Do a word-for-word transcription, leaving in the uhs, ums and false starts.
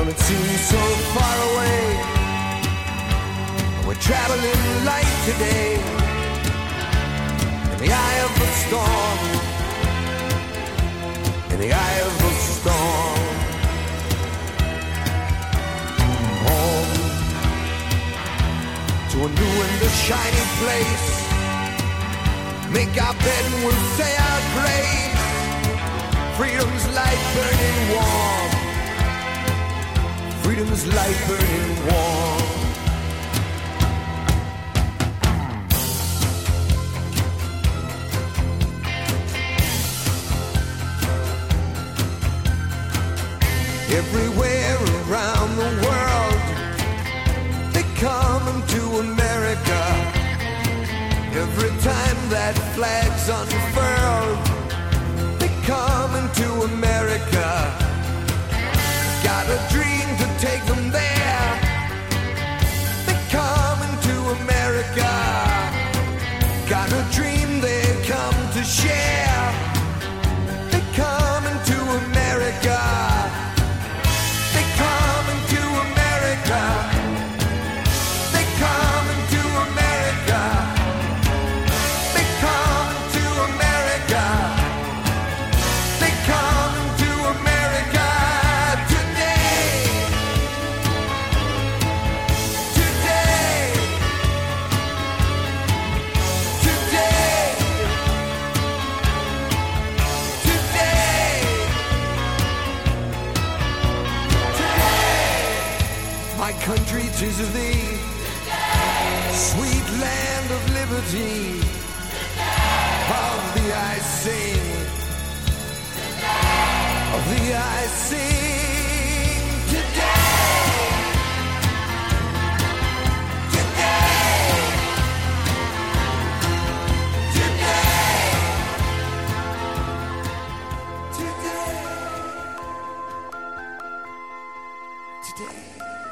it seems so far away. We're traveling light today in the eye of the storm, in the eye of the storm. Home to a new and a shiny place. Make our bed and we'll say our grace. Freedom's light burning warm. Freedom's light burning warm. Everywhere around the world, they come into America. Every time that flag's unfurled, they come into America. Got a dream to take them there. They come into America. Got a dream they come to share. They come into America. They come into America. They come into America. They come into America. They come into America today. Today. Today. Today. My country, 'tis of thee, sweet land of liberty. Of thee I sing, of thee I sing today. Today. Today. Today. Today.